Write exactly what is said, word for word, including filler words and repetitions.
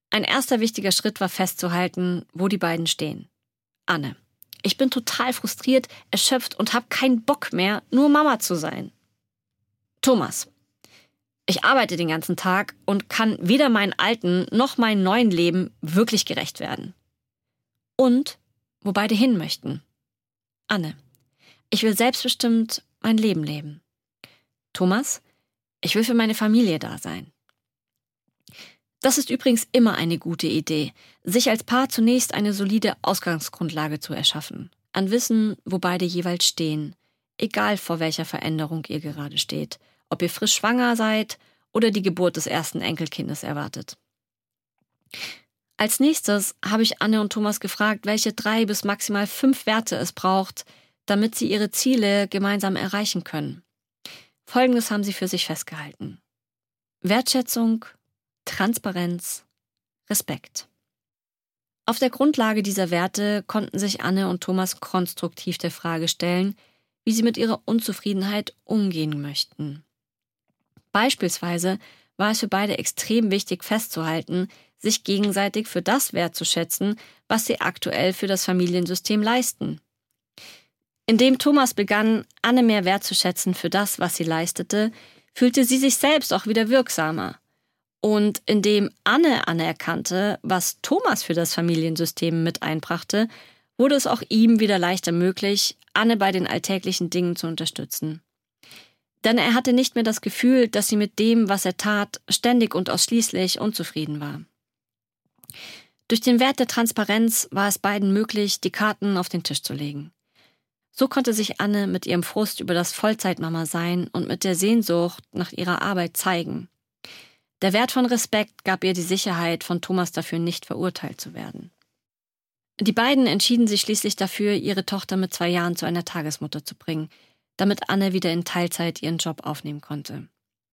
Ein erster wichtiger Schritt war festzuhalten, wo die beiden stehen. Anne: Ich bin total frustriert, erschöpft und habe keinen Bock mehr, nur Mama zu sein. Thomas: Ich arbeite den ganzen Tag und kann weder meinen alten noch meinem neuen Leben wirklich gerecht werden. Und wo beide hin möchten. Anne: Ich will selbstbestimmt mein Leben leben. Thomas: Ich will für meine Familie da sein. Das ist übrigens immer eine gute Idee, sich als Paar zunächst eine solide Ausgangsgrundlage zu erschaffen, an Wissen, wo beide jeweils stehen, egal vor welcher Veränderung ihr gerade steht, ob ihr frisch schwanger seid oder die Geburt des ersten Enkelkindes erwartet. Als nächstes habe ich Anne und Thomas gefragt, welche drei bis maximal fünf Werte es braucht, damit sie ihre Ziele gemeinsam erreichen können. Folgendes haben sie für sich festgehalten: Wertschätzung, Transparenz, Respekt. Auf der Grundlage dieser Werte konnten sich Anne und Thomas konstruktiv der Frage stellen, wie sie mit ihrer Unzufriedenheit umgehen möchten. Beispielsweise war es für beide extrem wichtig festzuhalten, sich gegenseitig für das wertzuschätzen, was sie aktuell für das Familiensystem leisten. Indem Thomas begann, Anne mehr wertzuschätzen für das, was sie leistete, fühlte sie sich selbst auch wieder wirksamer. Und indem Anne anerkannte, was Thomas für das Familiensystem mit einbrachte, wurde es auch ihm wieder leichter möglich, Anne bei den alltäglichen Dingen zu unterstützen. Denn er hatte nicht mehr das Gefühl, dass sie mit dem, was er tat, ständig und ausschließlich unzufrieden war. Durch den Wert der Transparenz war es beiden möglich, die Karten auf den Tisch zu legen. So konnte sich Anne mit ihrem Frust über das Vollzeitmama-Sein und mit der Sehnsucht nach ihrer Arbeit zeigen. Der Wert von Respekt gab ihr die Sicherheit, von Thomas dafür nicht verurteilt zu werden. Die beiden entschieden sich schließlich dafür, ihre Tochter mit zwei Jahren zu einer Tagesmutter zu bringen, damit Anne wieder in Teilzeit ihren Job aufnehmen konnte.